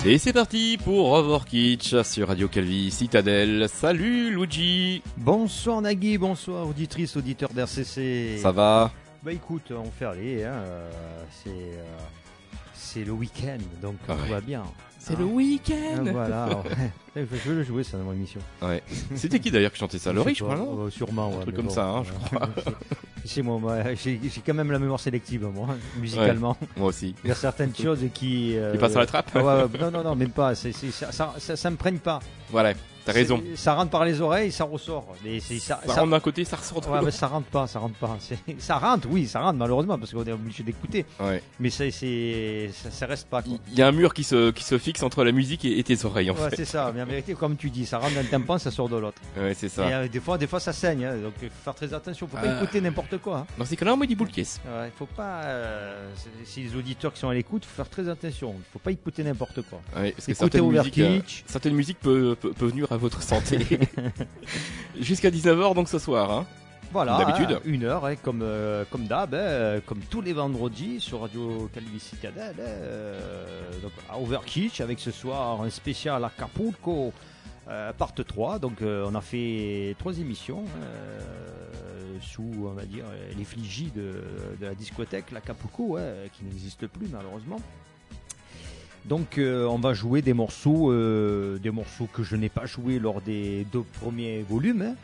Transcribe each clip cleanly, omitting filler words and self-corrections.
Et c'est parti pour Over Kitsch sur Radio Calvi Citadelle. Salut Luigi. Bonsoir Nagui, bonsoir auditrices, auditeurs d'RCC. Ça va? Bah écoute, on fait aller, hein, c'est le week-end, donc tout va bien. C'est le week-end. Voilà, ouais. Je veux le jouer ça dans mon émission. Ouais. C'était qui d'ailleurs qui chantait ça? Laurie, je crois, non? Sûrement, ouais. Un truc comme ça, hein, je crois. C'est moi, j'ai quand même la mémoire sélective, moi, musicalement. Ouais, moi aussi. Il y a certaines choses qui passent à la trappe. Non, même pas. Ça me prenne pas. Voilà, t'as raison. Ça rentre par les oreilles, ça ressort. Mais ça rentre d'un côté, ça ressort de l'autre. Ouais, mais ça rentre pas. Ça rentre malheureusement parce qu'on est obligé d'écouter. Ouais. Mais ça reste pas. Il y a un mur qui se fixe entre la musique et tes oreilles en fait. Ouais, c'est ça. Mais en vérité, comme tu dis, ça rentre d'un tympan, ça sort de l'autre. Ouais, c'est ça. Et des fois, ça saigne. Hein, donc, il faut faire très attention. Faut pas écouter n'importe quoi. Hein. Dans ces cas-là, on met du boule caisse. Ouais, faut pas. Si les auditeurs qui sont à l'écoute, faut faire très attention. Il faut pas écouter n'importe quoi. Ouais, parce que certaines musiques peuvent nuire à votre santé. Jusqu'à 19h donc ce soir. Hein. Voilà, d'habitude. 1h, hein, comme d'hab, comme tous les vendredis sur Radio Calvi Citadelle. Donc à Overkitsch avec ce soir un spécial Acapulco. Part 3, donc on a fait 3 émissions sous, on va dire, l'effigie de la discothèque l'Acapulco, qui n'existe plus malheureusement. Donc on va jouer des morceaux que je n'ai pas joués lors des 2 premiers volumes. Hein.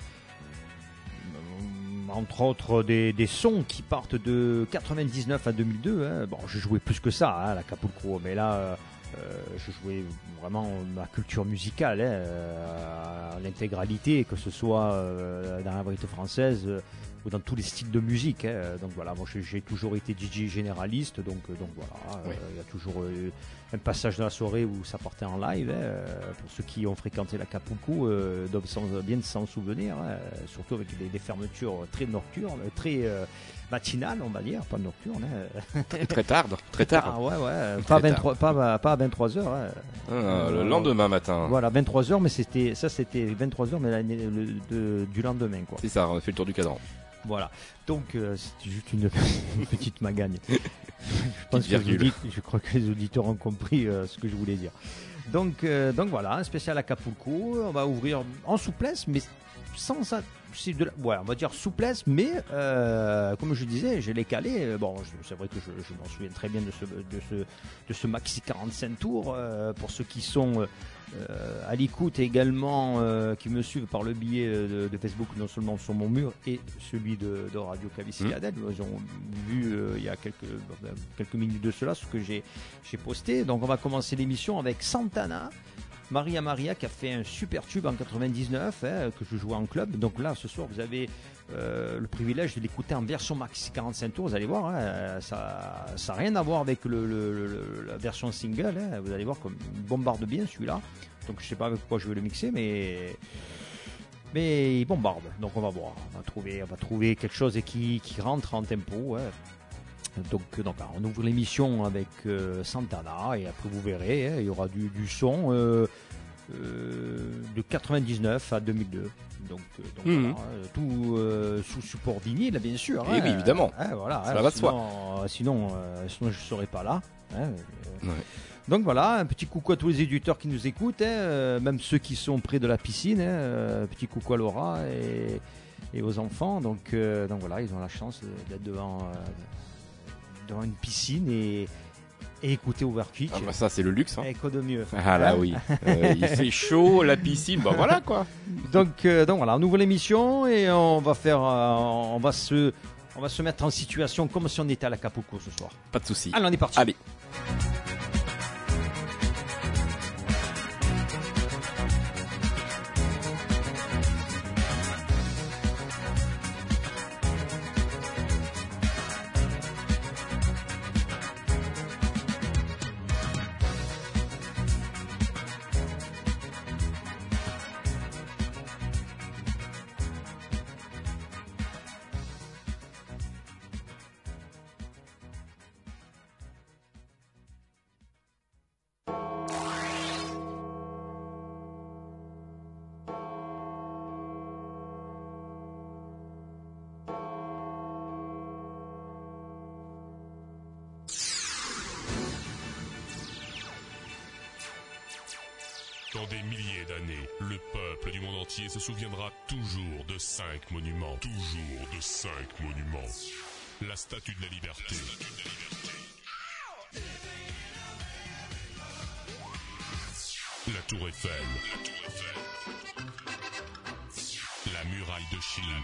Entre autres des sons qui partent de 99 à 2002. Hein. Bon, je jouais plus que ça, hein, l'Acapulco, mais là... je jouais vraiment ma culture musicale à l'intégralité, que ce soit dans la variété française ou dans tous les styles de musique. Donc voilà, moi j'ai toujours été DJ généraliste, donc voilà, il y a toujours un passage de la soirée où ça partait en live. Pour ceux qui ont fréquenté l'Acapulco, doivent bien s'en souvenir, surtout avec des fermetures très nocturnes, très matinale, on va dire, pas nocturne. Très tard. Ah ouais, pas à 23h. Hein. Le lendemain matin. Voilà, 23h, mais c'était 23h, mais du lendemain, quoi. C'est ça, on a fait le tour du cadran. Voilà, donc c'était juste une petite magagne. Je crois que les auditeurs ont compris ce que je voulais dire. Donc voilà, un spécial Acapulco, on va ouvrir en souplesse, mais sans ça. On va dire souplesse, mais comme je disais, je l'ai calé. Bon, c'est vrai que je m'en souviens très bien de ce maxi 45 tours. Pour ceux qui sont à l'écoute et également qui me suivent par le biais de Facebook, non seulement sur mon mur et celui de Radio Calvi Citadelle. Ils ont vu il y a quelques minutes de cela ce que j'ai posté. Donc on va commencer l'émission avec Santana. Maria qui a fait un super tube en 99 que je jouais en club. Donc là ce soir vous avez le privilège de l'écouter en version maxi 45 tours. Vous allez voir, ça n'a rien à voir avec la version single. Vous allez voir comme il bombarde bien celui-là. Donc je sais pas avec quoi je vais le mixer, mais il bombarde. Donc on va voir, on va trouver quelque chose qui rentre en tempo. Donc on ouvre l'émission avec Santana et après vous verrez, il y aura du son de 99 à 2002. Donc voilà, tout sous support vinyle bien sûr. Oui, évidemment. Voilà, ça va de soi. Sinon je ne serais pas là. Ouais. Donc voilà, un petit coucou à tous les éditeurs qui nous écoutent, même ceux qui sont près de la piscine. Petit coucou à Laura et aux enfants. Donc voilà, ils ont la chance d'être devant une piscine et écouter Overkitsch. Ah bah ça c'est le luxe. Hein. Et quoi de mieux. Ah là oui. Il fait chaud, la piscine, bah voilà quoi. Donc voilà, on ouvre l'émission et on va se mettre en situation comme si on était à l'Acapulco ce soir. Pas de souci. Allez, on est parti. Allez. Dans des milliers d'années, le peuple du monde entier se souviendra toujours de 5 monuments. Toujours de 5 monuments. La Statue de la Liberté. La Tour Eiffel. La Muraille de Chine.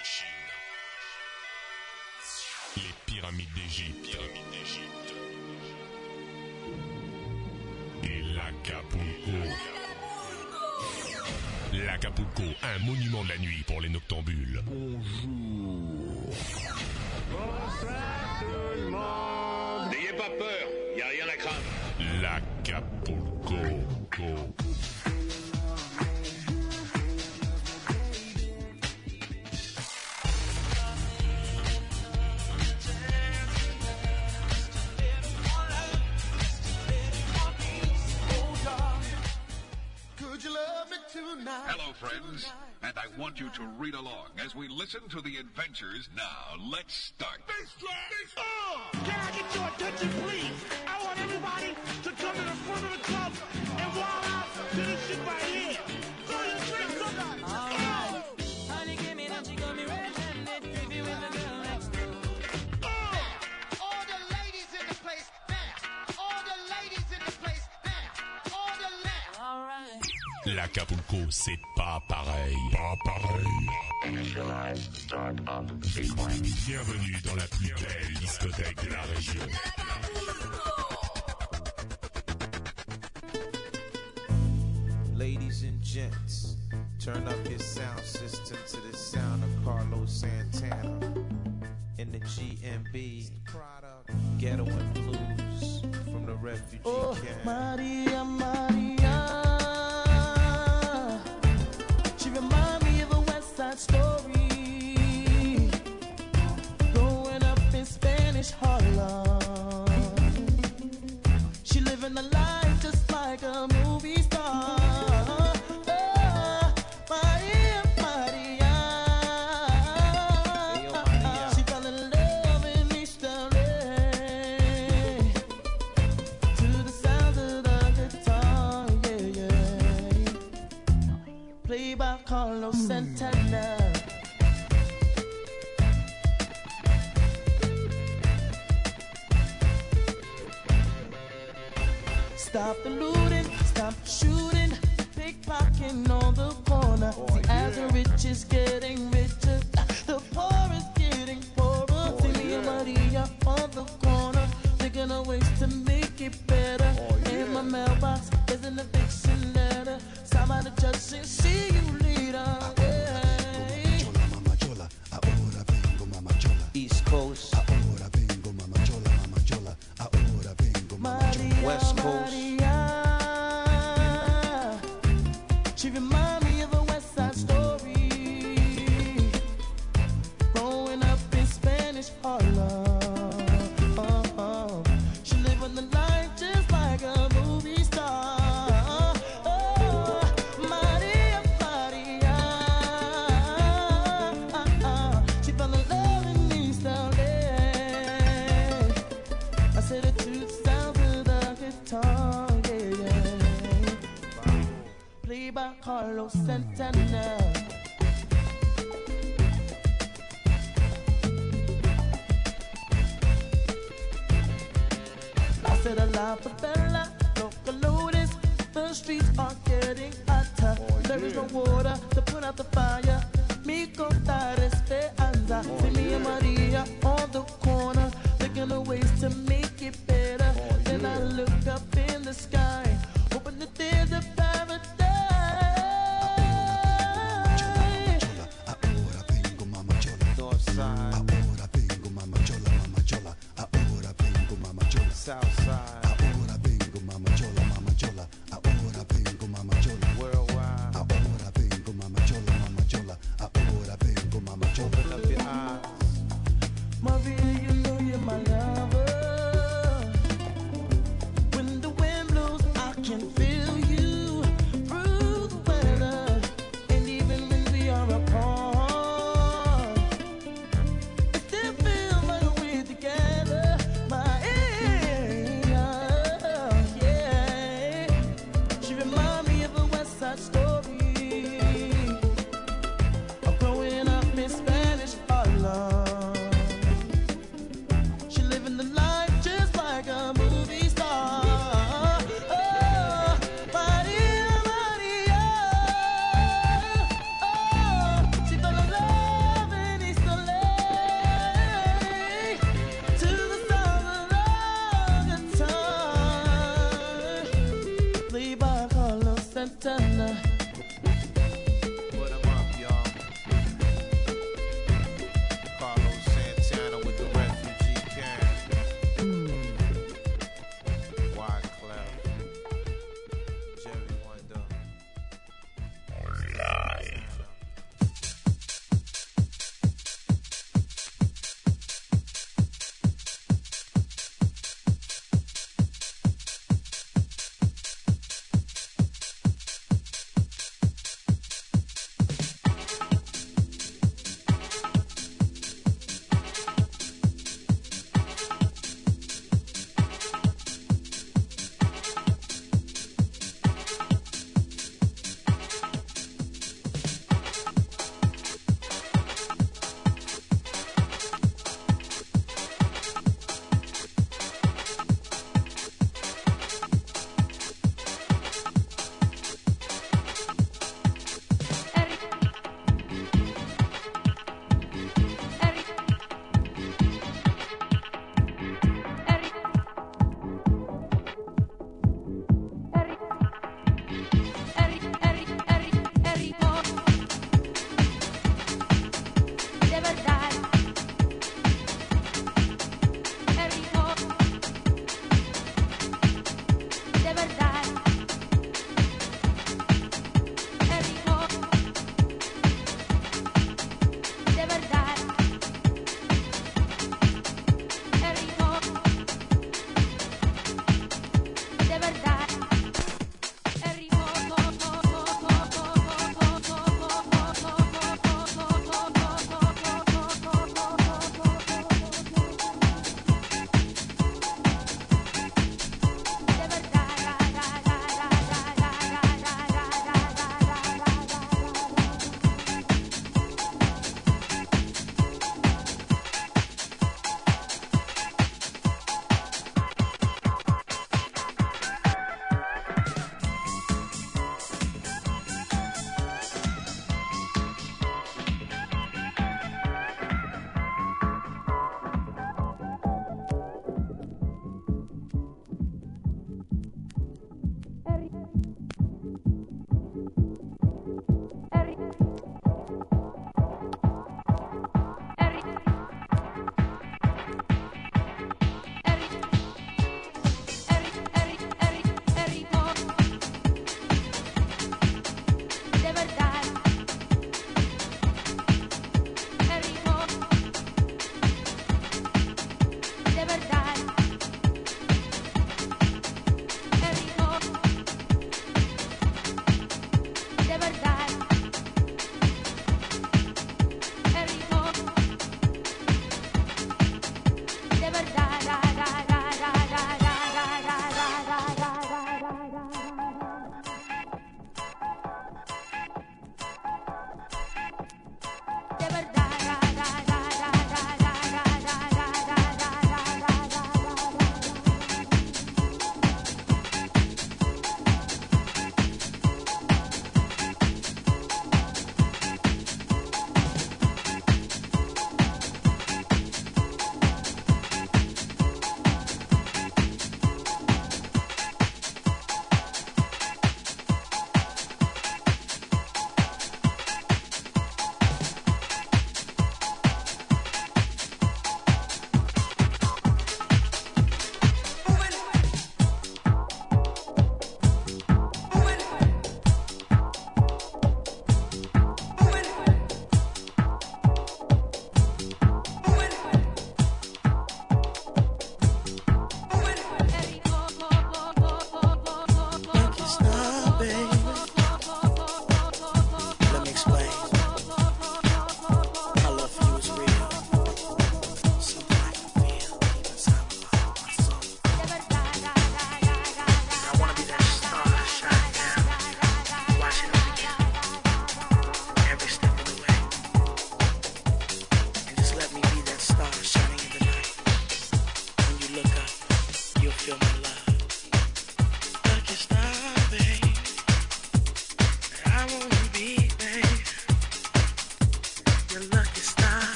Les pyramides d'Égypte. Et l'Acapulco. L'Acapulco, un monument de la nuit pour les noctambules. Bonjour. Bonsoir tout le monde. N'ayez pas peur, y a rien à craindre. L'Acapulco. Hello, friends, and I want you to read along as we listen to the adventures. Now, let's start. Can I get your attention, please? I want everybody to come to the front of the club and wild out to this shit right here. So you drink something. Honey, give me that, she got me red-handed, creepy with the girl next door. All the ladies in the place now. All the ladies in the place now. All the ladies. All right. L'Acapulco, c'est pas pareil. Pas pareil. Bienvenue dans la plus belle discothèque de la région. Ladies and gents, turn up your sound system to the sound of Carlos Santana in the GMB Ghetto and Blues from the refugee camp. Maria, Maria, she remind me of a West Side Story, growing up in Spanish Harlem. She living a life just like a movie star. Maria, Maria, she fell in love in East LA to the sound of the guitar, yeah, yeah. Played by Carlos Santana. Stop the looting, stop shooting, pickpocketing on the corner. See, as the rich is getting richer, the poor is getting poorer. See me and Maria on the corner, thinking of ways to make it better. In my mailbox is an eviction letter, signed by the judge saying, see you later. East Coast, Maria, West Coast. Maria, she remind me of a West Side Story, growing up in Spanish Harlem. She living the life just like a movie star. Maria, Maria, she fell in love in East LA. I said it to the sound of the guitar, yeah, yeah. Played by Carlos Santana. I said a la favela, local lotus. The streets are getting hotter. There is no water to put out the fire. Mi contar esperanza. See me and Maria on the corner, thinking of ways to make it better. Then I look up in the sky, hoping that there's a paradise. North Side, South Side, worldwide.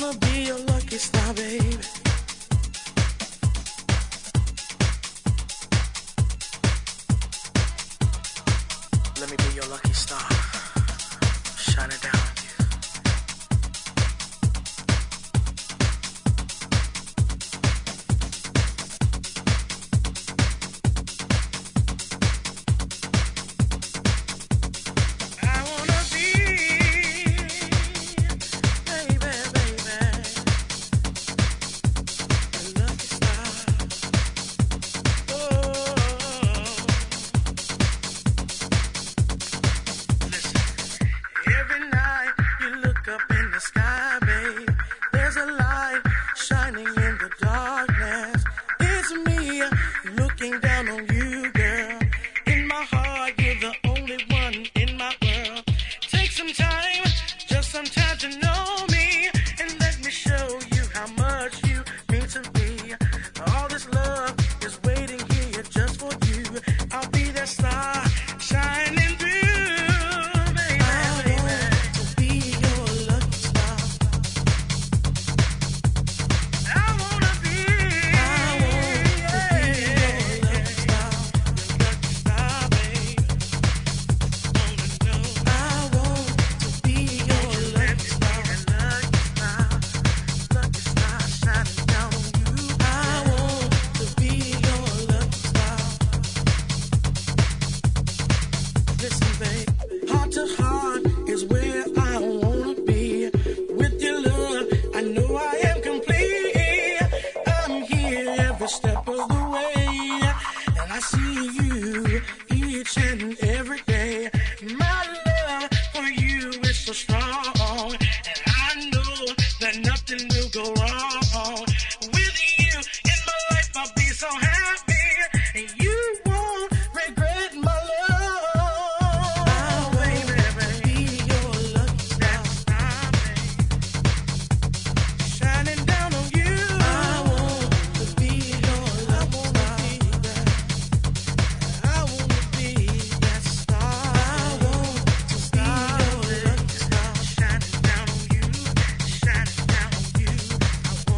wanna be your lucky star, baby. Let me be your lucky star, shining down on you. I wanna be, baby, your lucky star. Oh. Every night you look up in the sky, babe. There's a light shining in the darkness. It's me looking down on you, girl. In my heart, you're the only one in my world. Take some time, just some time to know me, and let me show you how much you mean to me. All this love is waiting here just for you. I'll be that star shining through. Heart to heart is where I wanna be. With your love, I know I am complete. I'm here every step of the way, and I see you each and every day. My love for you is so strong, and I know that nothing will go wrong. With you in my life, I'll be so happy, and you won't regret my love. Shining down on you. I want to be your lucky star. I want to be that star. I want to be your lucky star. Shining down on you. Shining down on you. I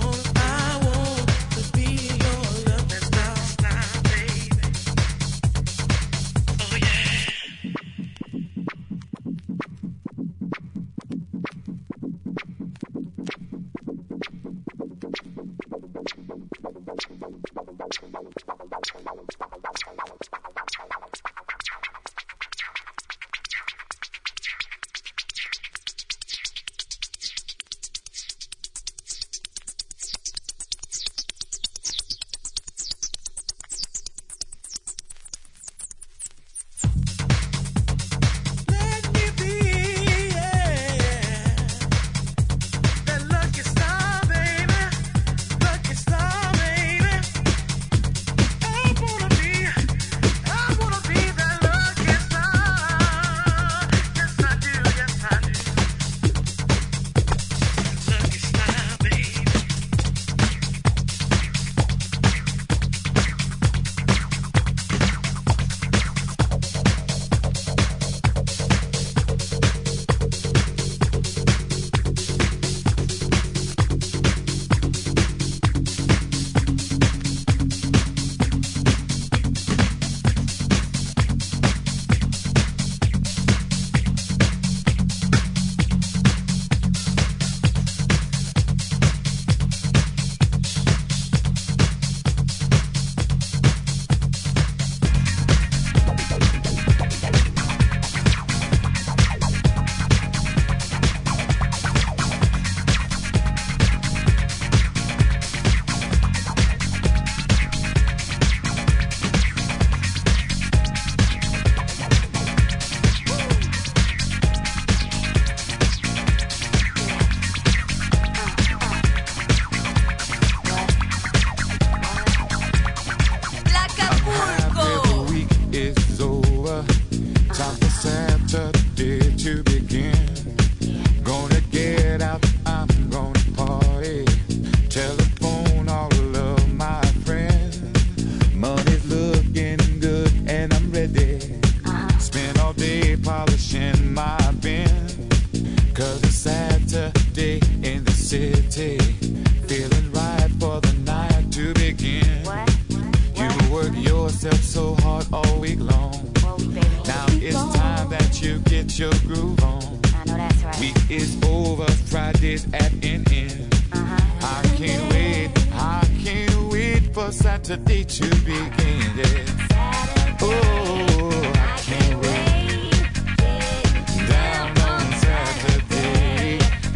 at an end. I can't wait for Saturday to begin. Yeah. Oh, I can't wait. Down on Saturday.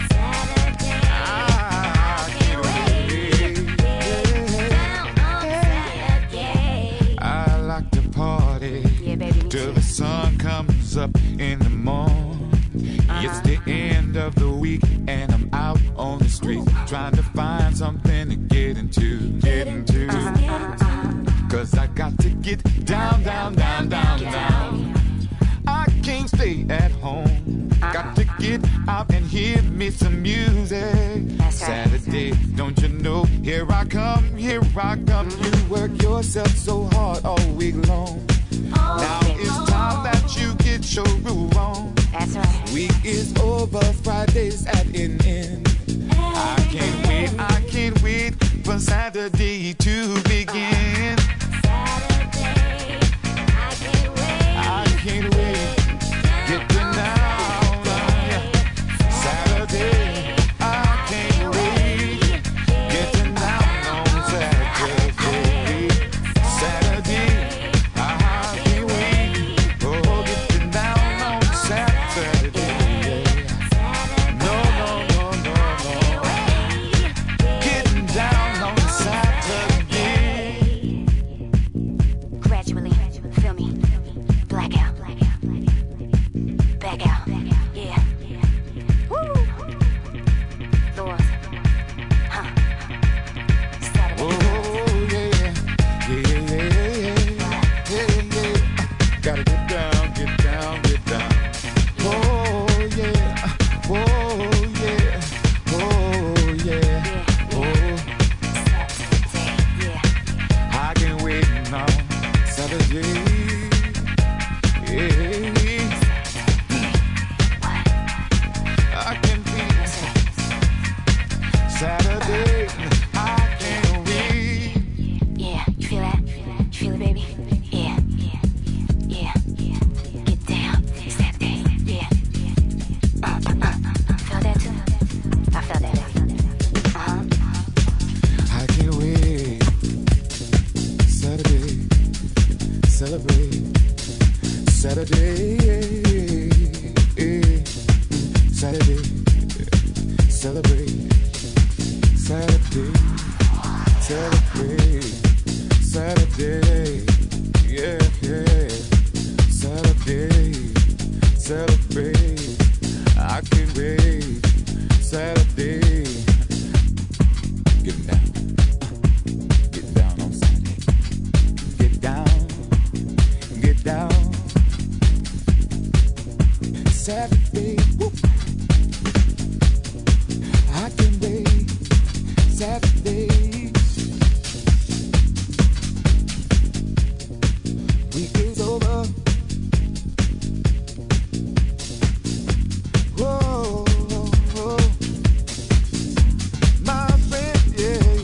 I can't wait. I like to party till the sun comes up in the morning. It's the end of the week and I'm out on the street trying to find something to get into. Cause I got to get down. I can't stay at home. Got to get out and hear me some music. Saturday, don't you know? Here I come. You work yourself so hard all week long. Now it's time that you get your groove on. That's right. Week is over, Friday's at an end. I can't wait for Saturday to begin. I can't wait. Getting down. Saturday, I can't wait. Getting down on Saturday. Saturday, I can't wait. Oh, getting down on Saturday. No. Getting down on Saturday. Gradually, feel me, black out, back out, yeah. Woo! Lord, Saturday. Oh, yeah. Gotta get down. Oh, yeah. I can't wait now. Saturday. Yeah. I can be Saturday. I can't wait. Yeah, you feel that? You feel it, baby? Yeah. Get down, Saturday, yeah. Feel that too? I felt that. I can't wait. Saturday, celebrate. Saturday, Saturday, celebrate. Saturday, celebrate. Saturday, yeah. Saturday, celebrate. I can't wait. Saturday, get down. Get down on Saturday. Get down. Saturday, woo. I can wait. Saturday. Week is over. Whoa. My friend, yeah.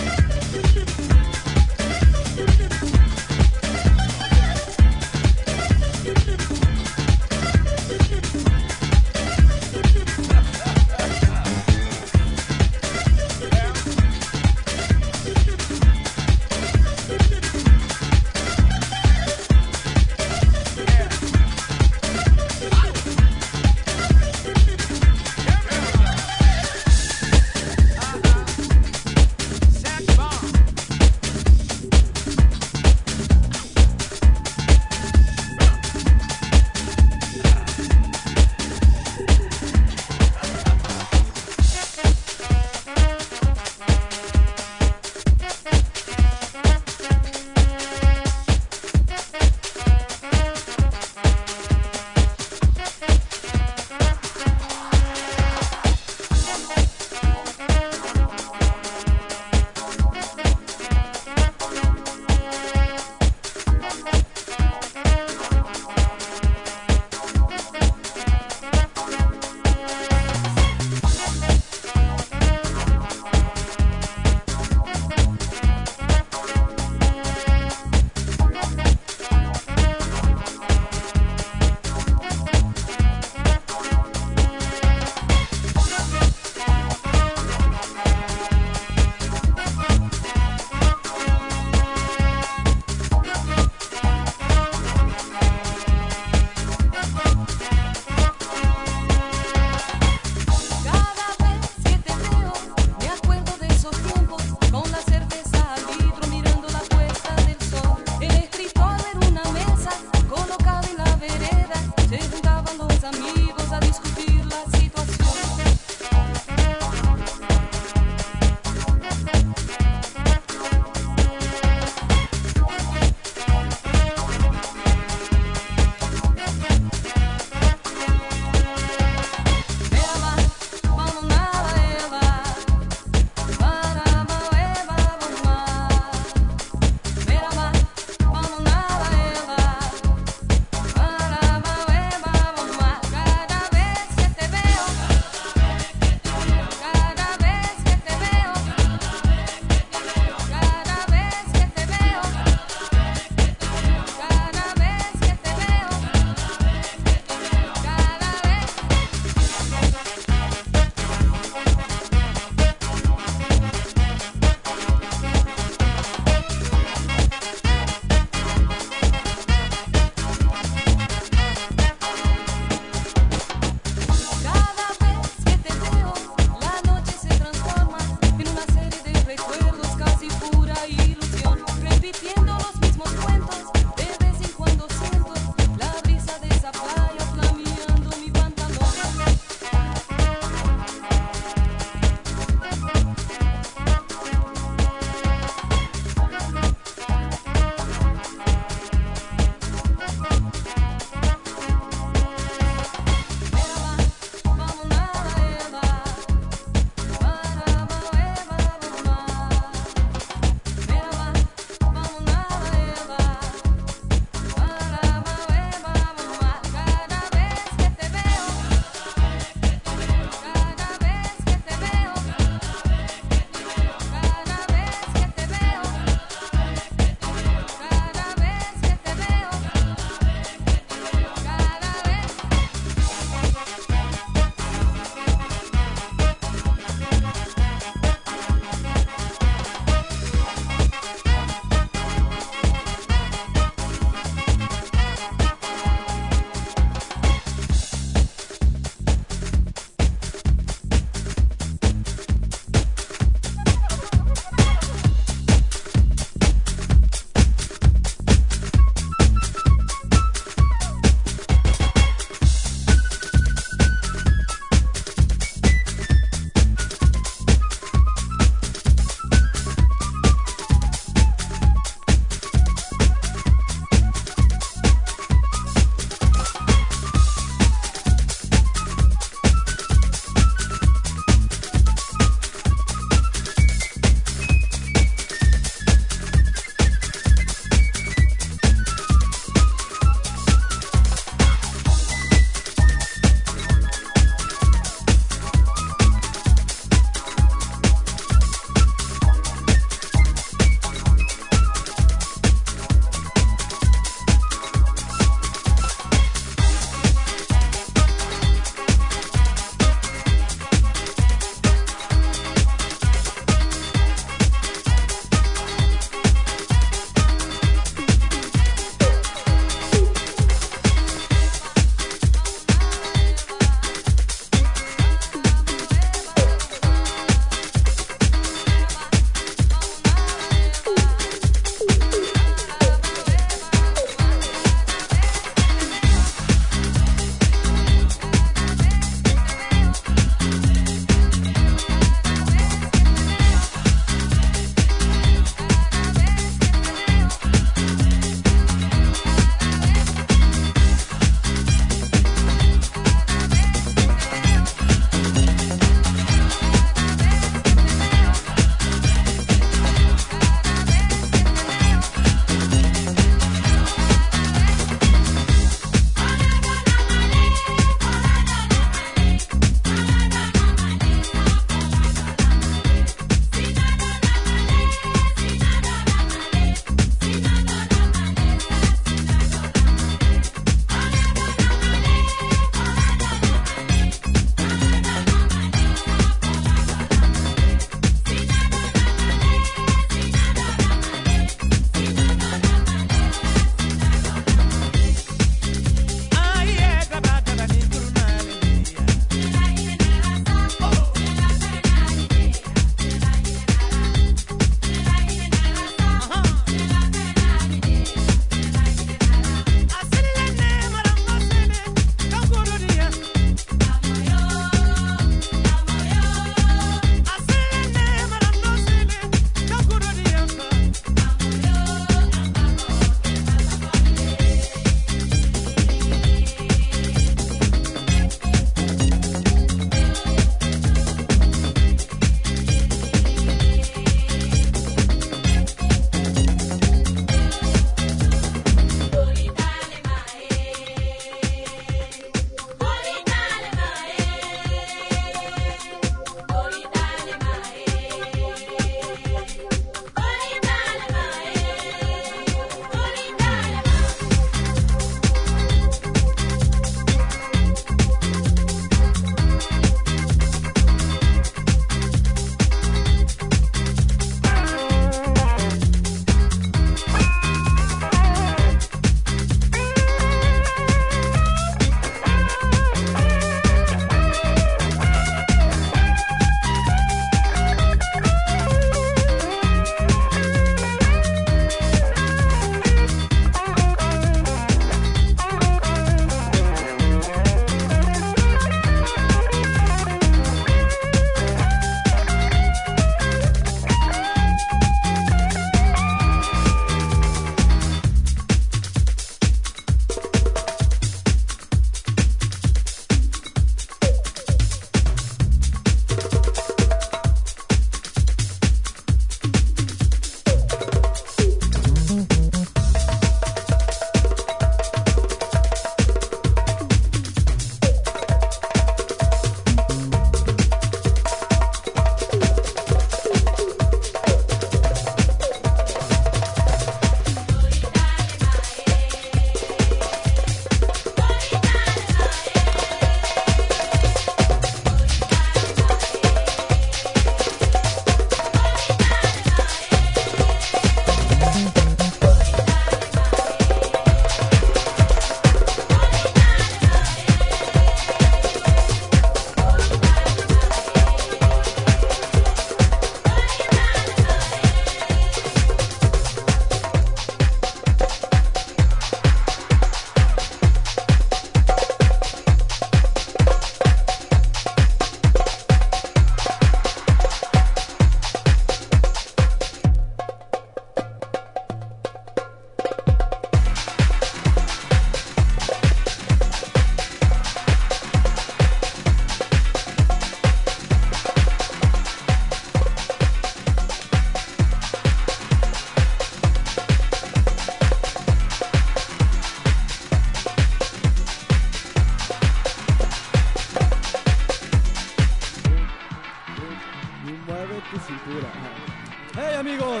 Hey amigos,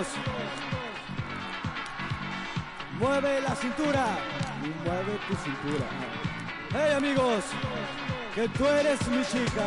mueve la cintura y mueve tu cintura. Hey amigos, que tú eres mi chica.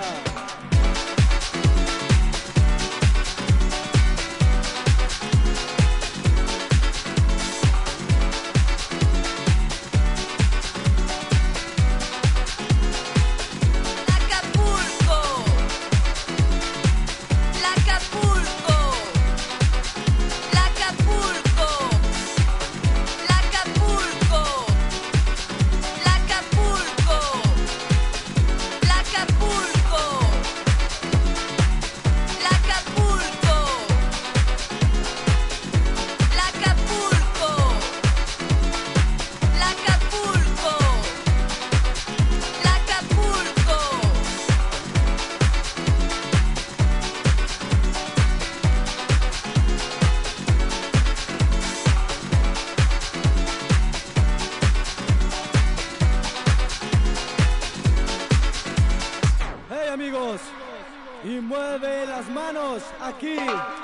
Y mueve las manos aquí.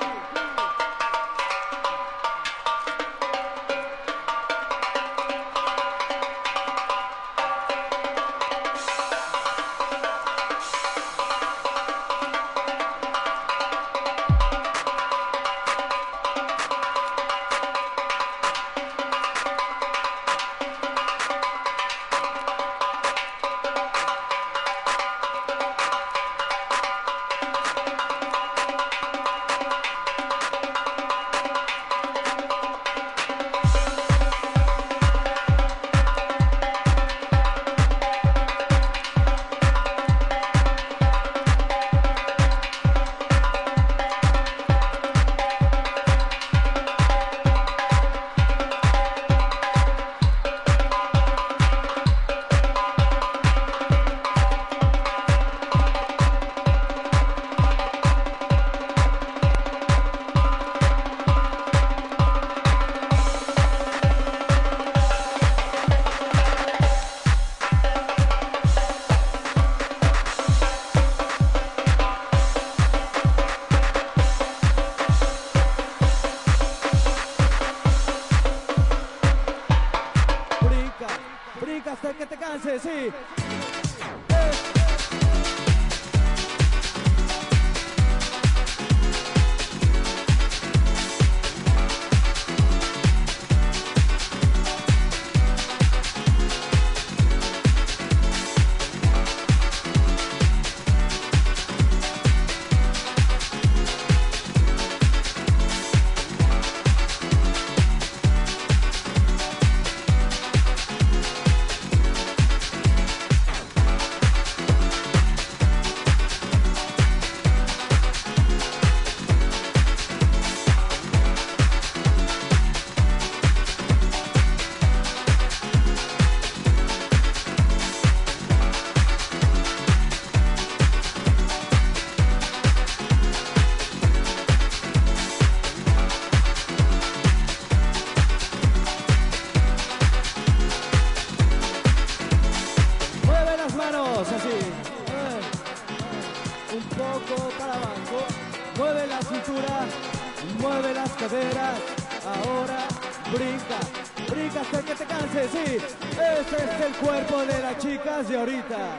Hasta que te canses, sí. Mueve las caderas, ahora brinca, brinca hasta que te canses, sí. Ese es el cuerpo de las chicas de ahorita.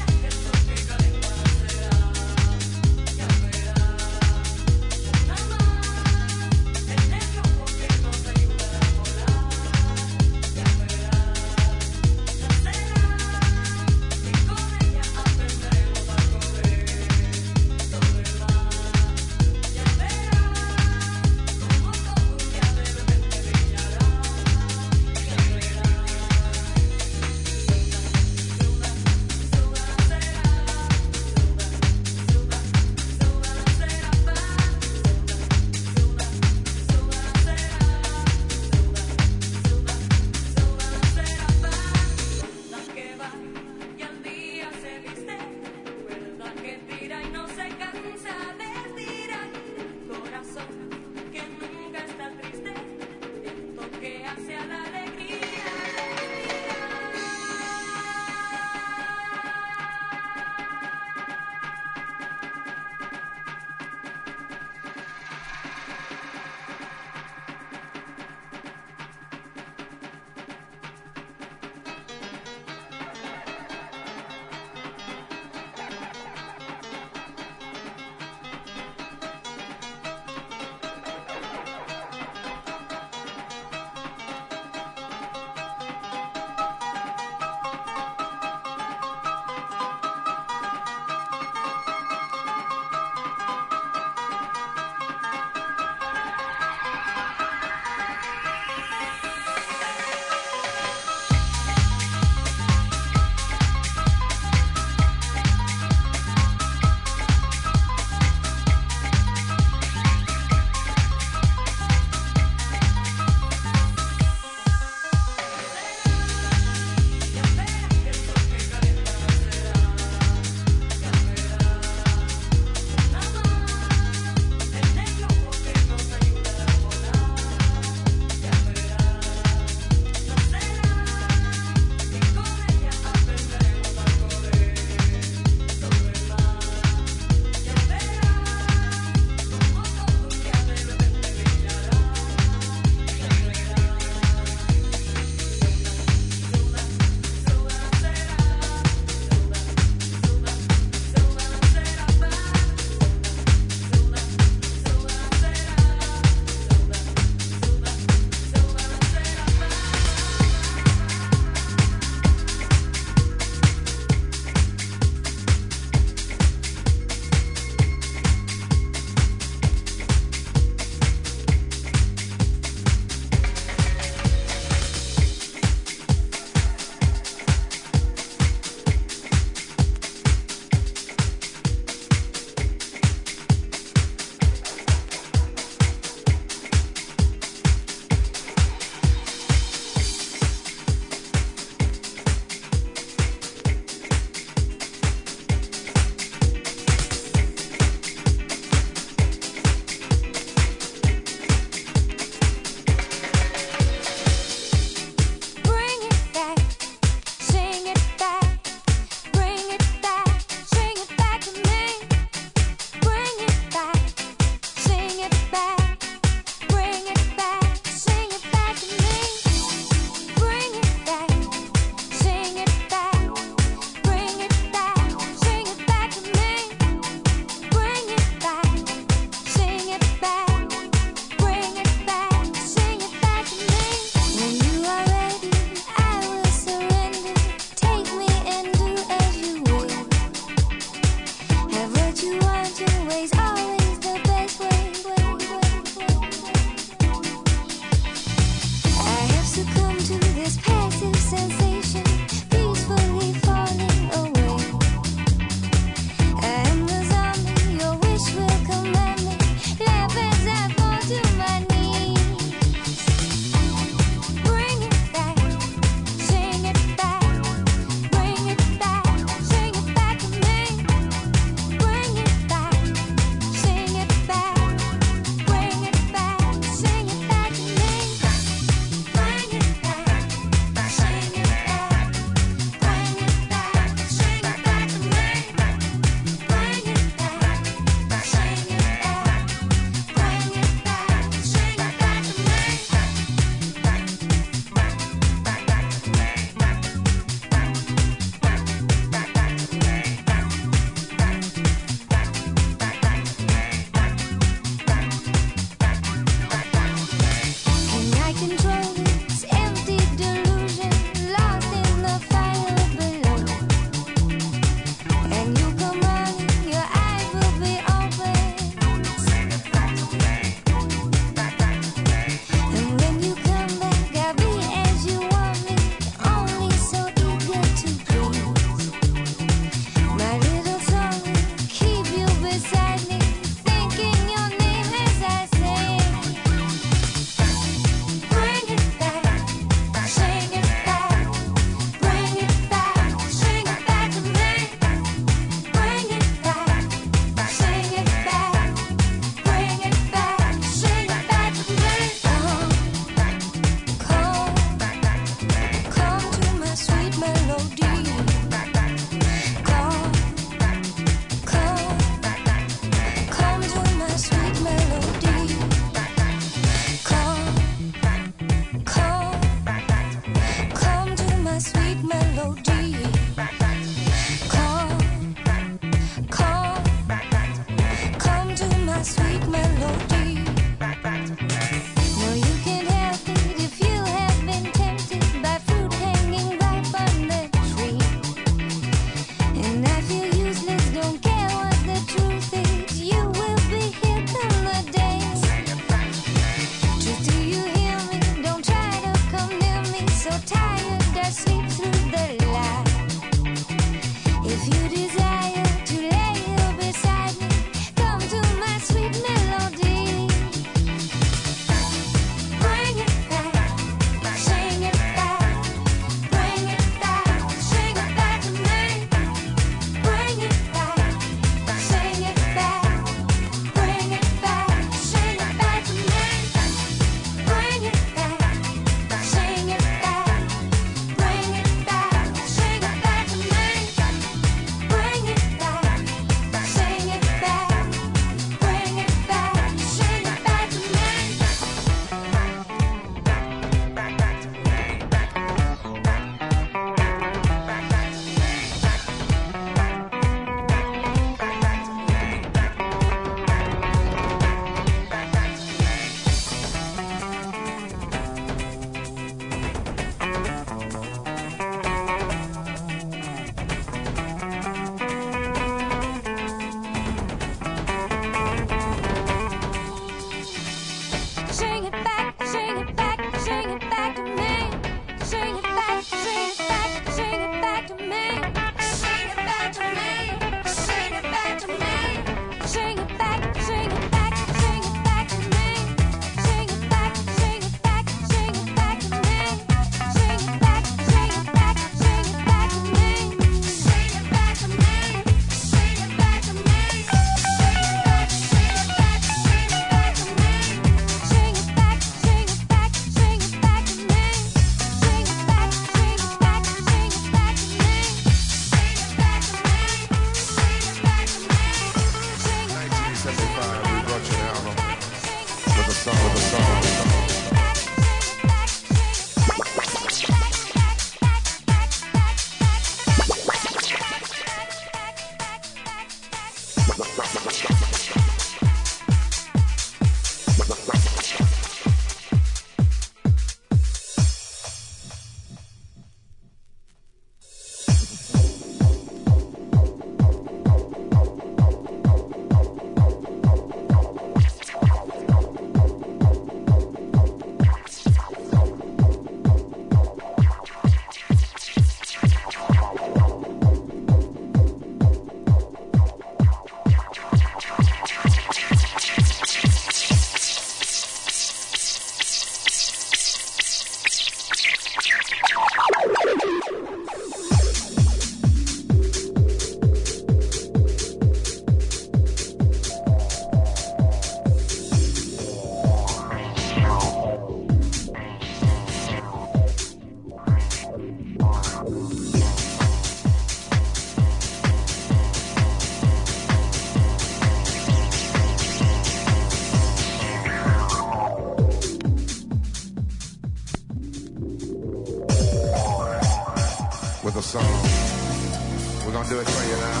gospel song. We're gonna do it for you now.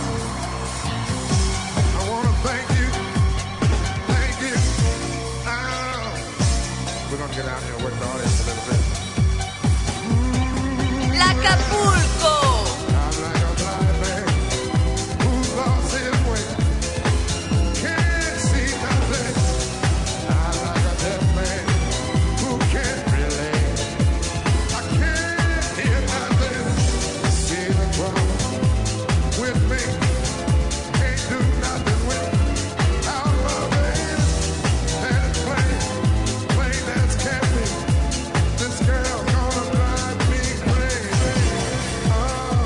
I wanna thank you. We're gonna get out here and work the audience a little bit. L'Acapulco. I'm like a blind man who's lost his way. Can't see nothing. I'm like a deaf man who can't relate. I can't hear nothing. See the trouble with me. Can't do nothing without my baby. And it's plain as can be. This girl gonna drive me crazy. Oh.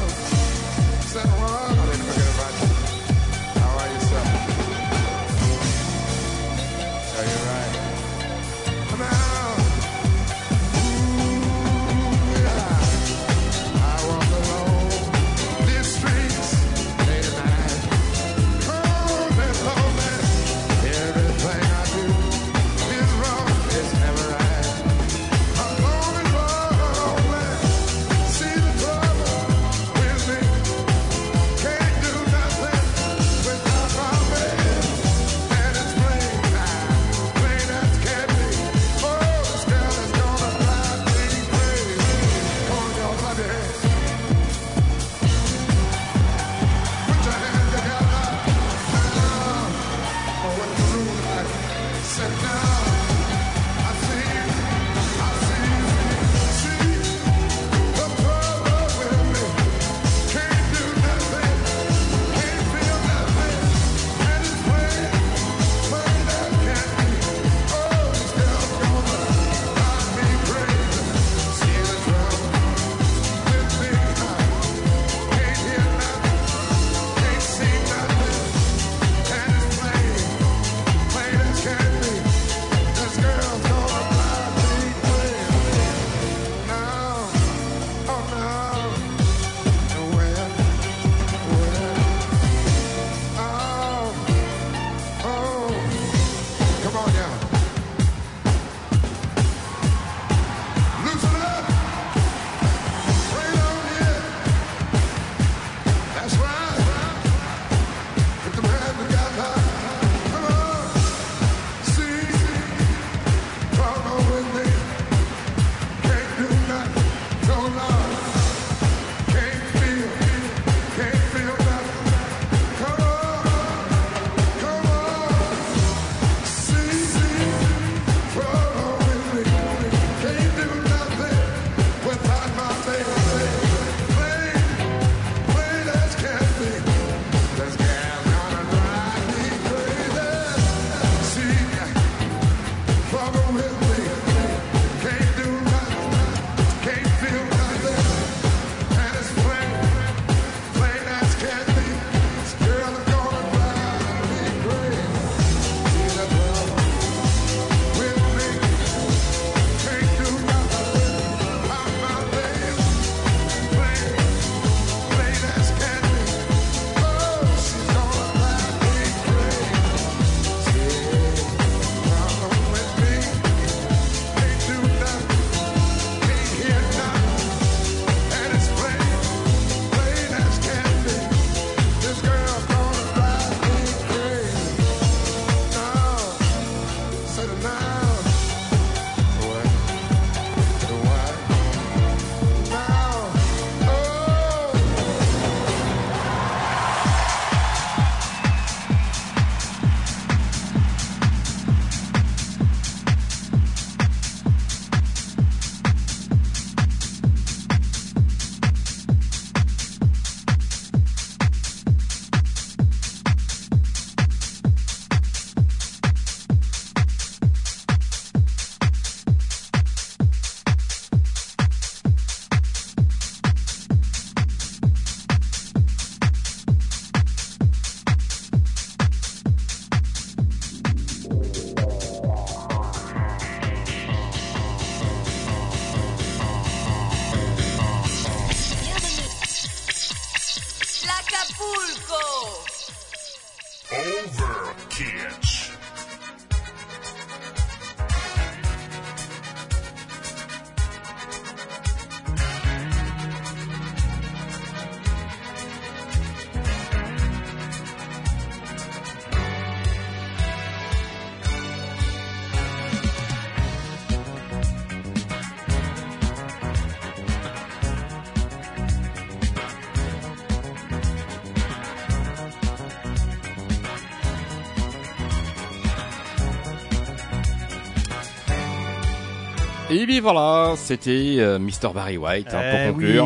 Et bien voilà, c'était Mr. Barry White pour conclure.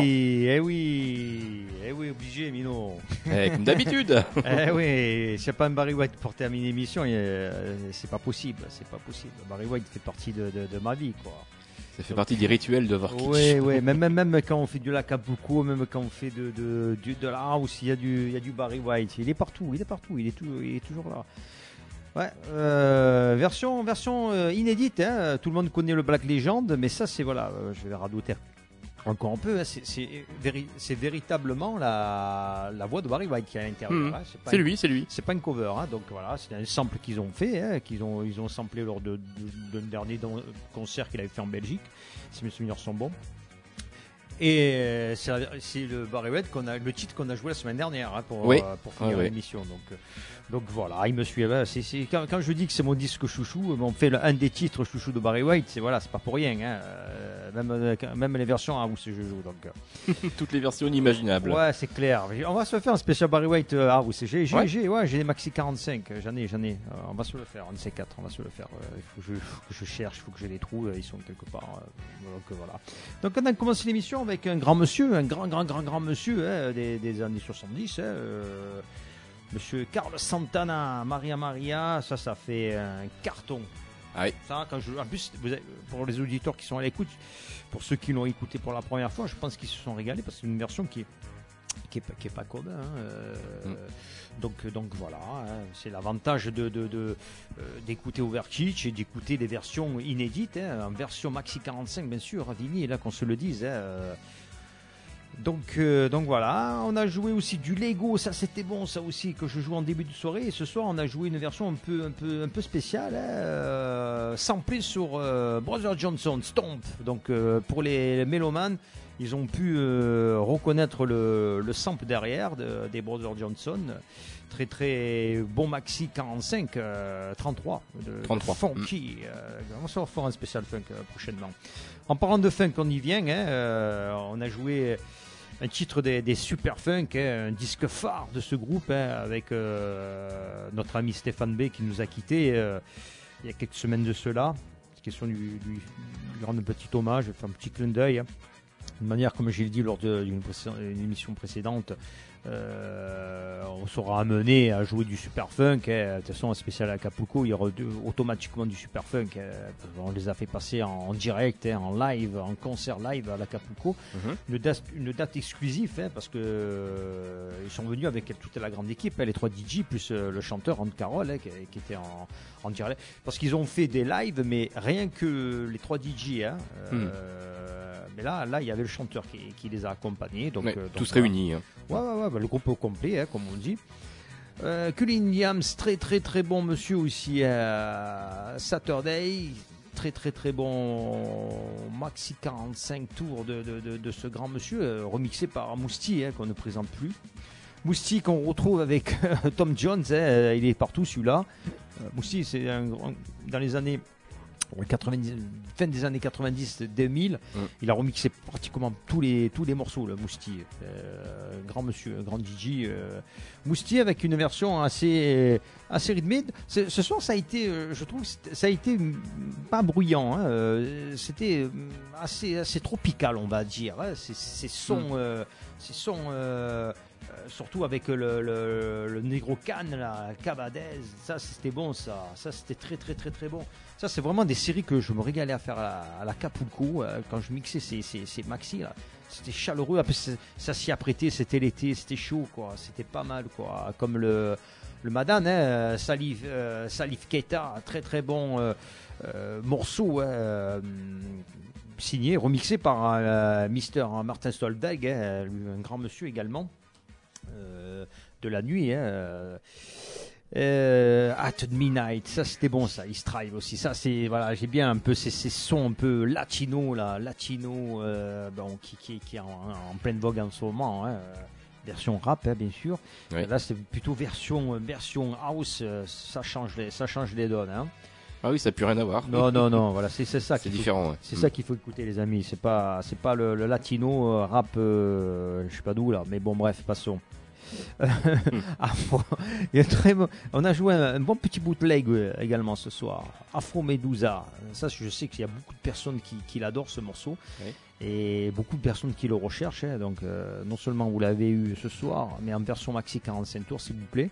Oui, obligé, Mino. Comme d'habitude. Oui, c'est pas un Barry White pour terminer l'émission, c'est pas possible, Barry White fait partie de ma vie, quoi. Ça fait partie des rituels de Vorkitch. Oui, même quand on fait du l'Acapulco, même quand on fait de la house, il y a du Barry White. Il est partout, il est toujours là. Ouais, version inédite, hein. Tout le monde connaît le Black Legend, mais ça c'est voilà, je vais radoter encore un peu, hein. C'est véritablement la voix de Barry White qui est à l'intérieur. Hein. C'est lui. C'est pas une cover, hein. Donc voilà, c'est un sample qu'ils ont fait, hein, ils ont samplé lors d'un dernier concert qu'il avait fait en Belgique, si mes souvenirs sont bons. Et c'est le Barry White le titre qu'on a joué la semaine dernière, hein, pour finir l'émission. Donc voilà, il me suit. Quand je dis que c'est mon disque chouchou, on fait un des titres chouchou de Barry White, c'est pas pour rien, hein. Même les versions house je joue. Donc toutes les versions inimaginables. Ouais, c'est clair. On va se faire un spécial Barry White house. J'ai des Maxi 45. J'en ai. On va se le faire. On sait 4. On va se le faire. Il faut que je cherche. Il faut que je les trouve. Ils sont quelque part. Donc voilà. Donc on a commencé l'émission avec un grand monsieur, un grand monsieur, hein, des années 70. Hein, Monsieur Carlos Santana, Maria, ça fait un carton. Oui. Ça, en plus, pour les auditeurs qui sont à l'écoute, pour ceux qui l'ont écouté pour la première fois, je pense qu'ils se sont régalés parce que c'est une version qui est pas commune. Hein, donc voilà, hein, c'est l'avantage d'écouter Overkitch et d'écouter des versions inédites, hein, en version Maxi 45 bien sûr, vinyle, là qu'on se le dise. Hein, donc voilà, on a joué aussi du Lego, ça c'était bon, ça aussi que je joue en début de soirée. Et ce soir on a joué une version un peu spéciale, hein, samplée sur Brother Johnson, Stomp. Donc pour les mélomanes, ils ont pu reconnaître le sample derrière des Brother Johnson. Très très bon maxi 45 33 de funky. On va faire un spécial funk prochainement. En parlant de funk, on y vient, hein, on a joué un titre des Super Funk, hein, un disque phare de ce groupe, hein, avec notre ami Stéphane B qui nous a quittés il y a quelques semaines de cela. C'est question de lui rendre un petit hommage, faire un petit clin d'œil, hein. De manière, comme j'ai dit lors d'une émission précédente, on sera amené à jouer du super funk, hein. De toute façon, un spécial à Acapulco, il y aura automatiquement du super funk, hein. On les a fait passer en direct, hein, en live, en concert live à l'Acapulco. Une date exclusive, hein, parce que ils sont venus avec toute la grande équipe, hein, les 3 DJ plus le chanteur Anne Carroll, hein, qui était en direct, parce qu'ils ont fait des lives, mais rien que les 3 DJ, hein, mais là, il y avait le chanteur qui les a accompagnés. Donc, tous réunis. Hein. Ouais, le groupe au complet, hein, comme on dit. Cullen Williams, très très très bon monsieur aussi. Saturday, très très très bon maxi 45 tours de ce grand monsieur, remixé par Mousti, hein, qu'on ne présente plus. Mousti qu'on retrouve avec Tom Jones, hein, il est partout celui-là. Mousti, c'est dans les années 90, fin des années 90-2000, il a remixé pratiquement tous les morceaux, le Mousti. Grand monsieur, grand DJ. Mousti avec une version assez rythmée. Ce soir, ça a été, je trouve, ça a été pas bruyant. Hein, c'était assez tropical, on va dire. Hein, ces sons, surtout avec le Negro Can, la Cavadez, ça c'était bon, ça c'était très très très très bon. Ça c'est vraiment des séries que je me régalais à faire à l'Acapulco quand je mixais ces maxi là. C'était chaleureux, après ça s'y apprêtait, c'était l'été, c'était chaud quoi, c'était pas mal quoi. Comme le Madan, hein, Salif Keita, très très bon morceau. Signé, remixé par Mr. Martin Stolberg, hein, un grand monsieur également, de la nuit. Hein, At Midnight, ça c'était bon, ça. East Drive aussi, ça c'est, voilà, j'ai bien un peu ces sons un peu latino là, bon, qui est en pleine vogue en ce moment. Hein, version rap, hein, bien sûr. Ouais. Là c'est plutôt version house, ça change les donnes. Hein. Ah oui, ça n'a plus rien à voir. Non, voilà, c'est ça. C'est différent. Ouais. C'est ça qu'il faut écouter, les amis. C'est pas le latino rap, je sais pas d'où là, mais bon, bref, passons. Afro. Il y a on a joué un bon petit bootleg également ce soir. Afro Medusa. Ça, je sais qu'il y a beaucoup de personnes qui l'adorent ce morceau. Oui. Et beaucoup de personnes qui le recherchent. Donc, non seulement vous l'avez eu ce soir, mais en version maxi 45 tours, s'il vous plaît.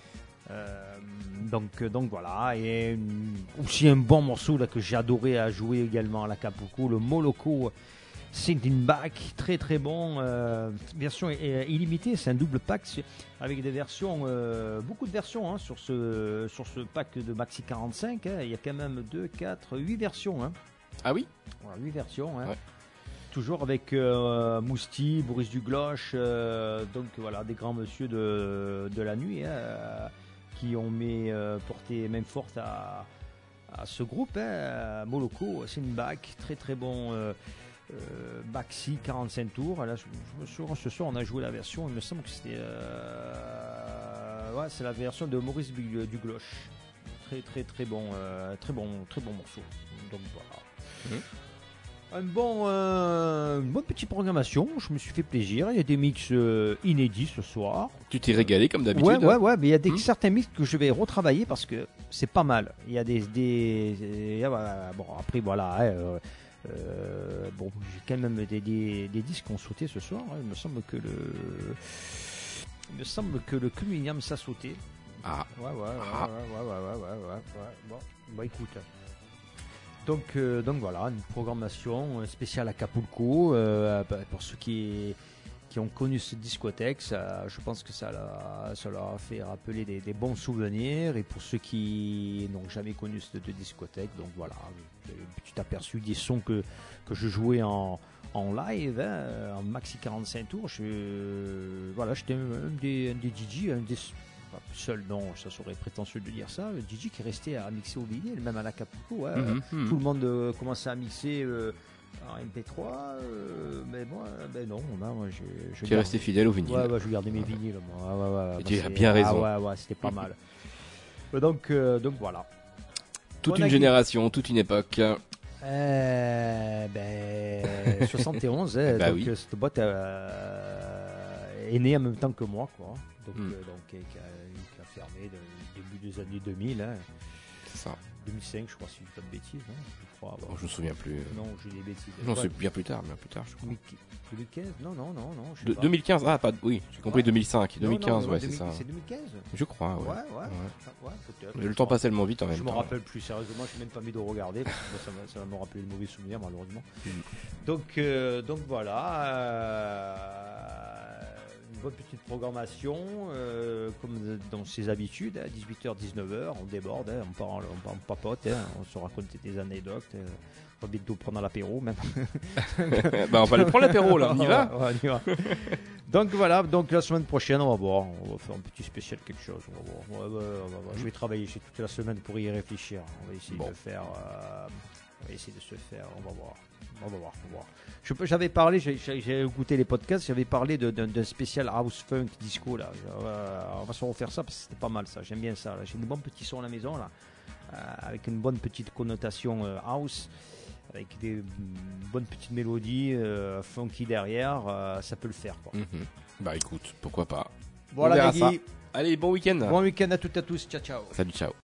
Donc voilà. Et aussi un bon morceau là, que j'ai adoré à jouer également à l'Acapulco, le Moloko Sitting Back, très très bon, version illimitée, c'est un double pack avec des versions, beaucoup de versions sur ce pack de Maxi 45, il y a quand même 2, 4, 8 versions. Ah oui, voilà, 8 versions. Ouais. Toujours avec Mousti, Boris Dugloche, donc voilà, des grands monsieur de la nuit qui ont porté même forte à ce groupe, Moloko, Sitting Back, très très bon. Maxi 45 tours. Là, ce soir on a joué la version, il me semble que c'était c'est la version de Maurice Dugloche, très très très bon morceau. Donc voilà, une bonne petite programmation, je me suis fait plaisir, il y a des mix inédits ce soir. Tu t'es régalé comme d'habitude. Ouais, mais il y a certains mix que je vais retravailler parce que c'est pas mal, il y a bon après voilà, j'ai quand même des disques qu'on sauté ce soir. Il me semble que le Cuminium ça sauté. Ah. Ouais. Bon, écoute. Donc voilà, une programmation spéciale Acapulco pour ceux qui ont connu cette discothèque. Je pense que ça leur a fait rappeler des bons souvenirs, et pour ceux qui n'ont jamais connu cette discothèque, donc voilà, un petit aperçu des sons que je jouais en live, en maxi 45 tours. J'étais un des DJ, pas seul, non, ça serait prétentieux de dire ça, un DJ qui restait à mixer au vinyle, même à l'Acapulco. Tout le monde commençait à mixer en MP3, mais moi, non, moi tu es resté fidèle au vinyle. Ouais, je gardais mes vinyles, moi. Et tu as bien raison. Ouais, c'était pas mal. Donc voilà. Toute une génération, toute une époque. 71, bah donc oui. cette boîte est née en même temps que moi, quoi. Donc qui a fermé début des années 2000. C'est ça. 2005, je crois, si je dis pas de bêtises. Je crois. Je me souviens plus. Non, j'ai des bêtises. Non, c'est bien plus tard, je crois. 2015 Non. 2015, oui, j'ai compris 2005. 2015, ouais, c'est ça. C'est 2015 Je crois, ouais. Ouais, peut-être. Le temps passe tellement vite en même temps. Je me rappelle plus, sérieusement, je n'ai même pas mis de regarder, parce que ça va me rappeler de mauvais souvenirs, malheureusement. Donc voilà, une bonne petite programmation, comme dans ses habitudes, à 18h, 19h, on déborde, on parle, on papote, on se raconte des anecdotes. On va bientôt prendre l'apéro même. On va le prendre l'apéro là, on y va. On y va. Donc voilà, donc la semaine prochaine on va voir, on va faire un petit spécial quelque chose, on va voir. Je vais travailler toute la semaine pour y réfléchir, on va essayer de faire, on va voir. J'avais parlé, j'ai écouté les podcasts, j'avais parlé d'un spécial house funk disco là. On va se refaire ça parce que c'était pas mal ça, j'aime bien ça. J'ai des bons petits sons à la maison là, avec une bonne petite connotation house, avec des bonnes petites mélodies funky derrière, ça peut le faire, quoi. Bah écoute, pourquoi pas. Voilà, ça. Allez, bon week-end. Bon week-end à toutes et à tous, ciao. Salut, ciao.